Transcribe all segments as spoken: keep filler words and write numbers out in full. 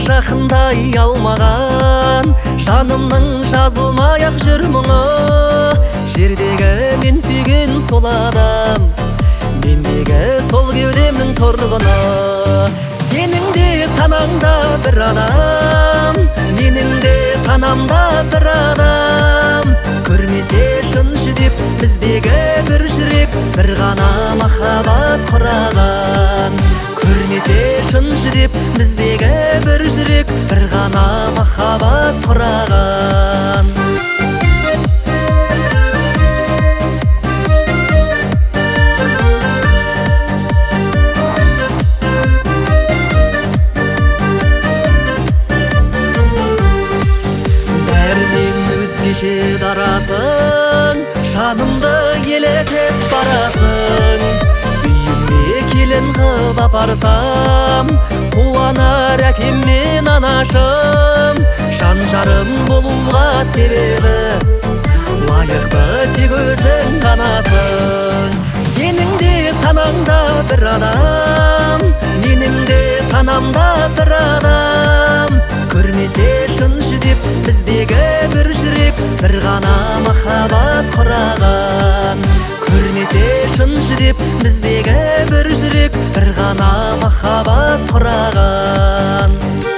жақындай алмаған жанымның жазылмай ақ жүр мұңы. Жердегі мен сүйген сол адам, мендегі сол кеудемнің тұрғыны. Сенің де санаңда бір адам, менің де санамда бір адам. Көрмесе шын жүдеп біздегі бір жүрек, бір ғана махаббат құраған. Көрмесе шын жүдеп біздегі бір жүрек, бір ғана махаббат құраған. Өзгеше дарасың, жанымды елетіп барасың. Үйіме келін қып апарсам, қуанар әкем мен анашым. Жан жарым болуға себебі, лайықты тек өзің ғанасың. Сенің де санаңда бір адам, менің де санамда бір адам. Көрмесе шын жүдеп біздегі бір жүрек, бір ғана махаббат құраған. Көрмесе шын жүдеп біздегі бір жүрек, бір ғана махаббат құраған.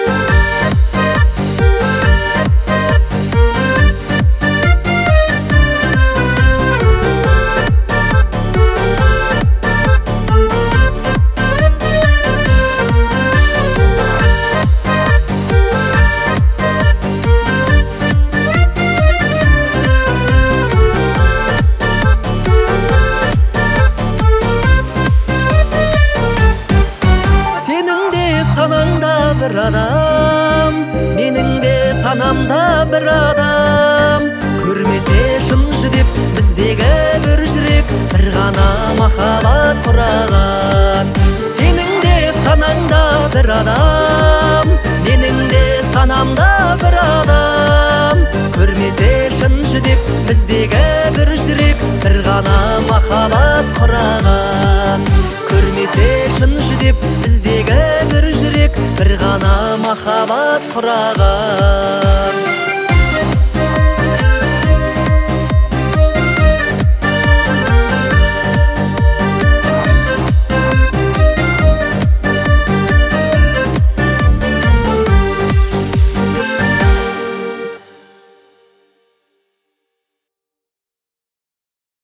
Санаңда бір адам, менің де санамда бір адам. Көрмесе шын жүдеп біздегі бір жүрек, бір ғана махаббат құраған. Сенің де санаңда бір адам, менің де санамда бір адам. Көрмесе шын жүдеп біздегі бір жүрек, бір ғана махаббат құраған. Көрмесе шын жүдеп біздегі бір жүрек, бір ғана махаббат құраған.